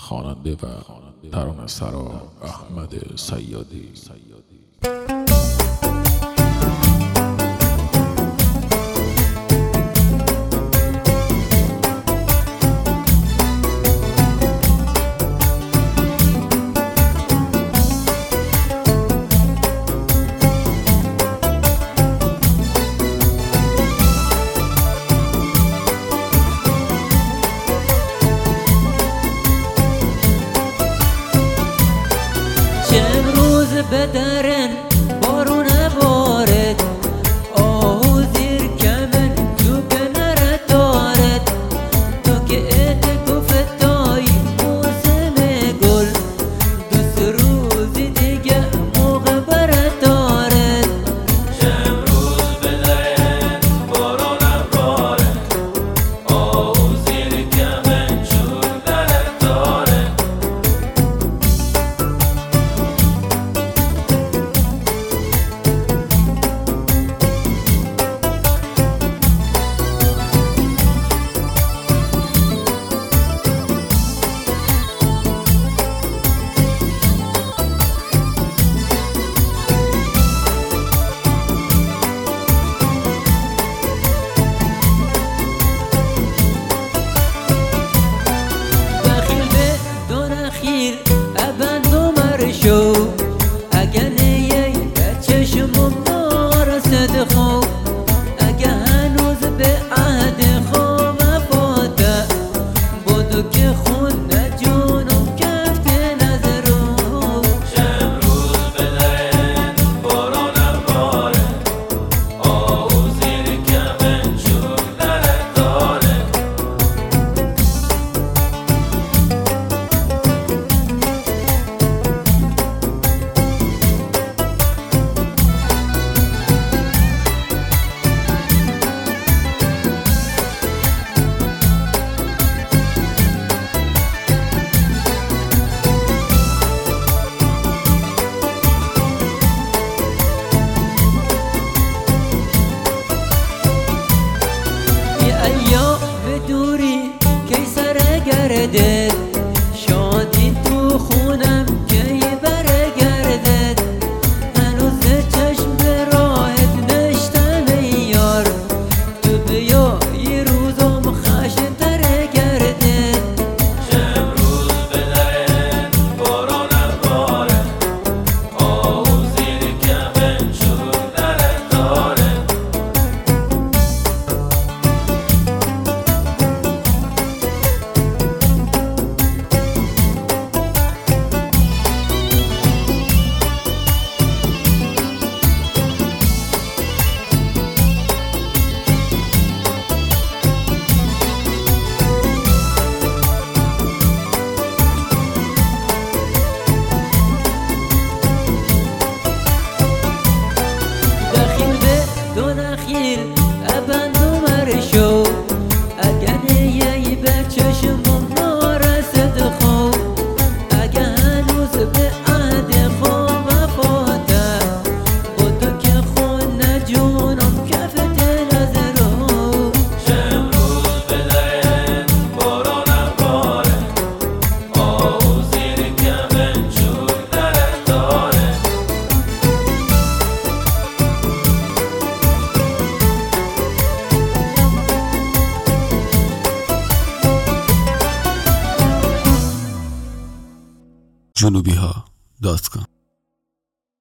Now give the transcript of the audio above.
خواننده و ترانه‌سرا احمد صیادی. به درن بارون بارد آهو زیر کمن تو کنر دارد تو که ات گفتای موسم گل دوست روزی دیگه موقع برد دارد امروز به درن بارون بارد آهو زیر کمن تو کنر دارد اگه نیه به چشمم نارسد خوب اگه هنوز به عهد خواب وفاته بودو که خون نجونم کفت نظرو امروز به درن بارون بارد آهو زیر کمن چون درد دارد دوری کی سر گردد شادی تو خونم کی برگردد هنوز چشم به راهت نشتم یار تو بیا یه روزم خشن‌تر گردد امروز به درن بارون بارد آهو زیر کمن چون درد دارد ابندو مرشو اگه نیه به چشمم نارسد خوب اگه هنوز به عهد خواب وفاته بودو که خون نجونم کفت نظرو امروز به درن بارون بارد آهو زیر کمن چون درد دارد جنوبیها.com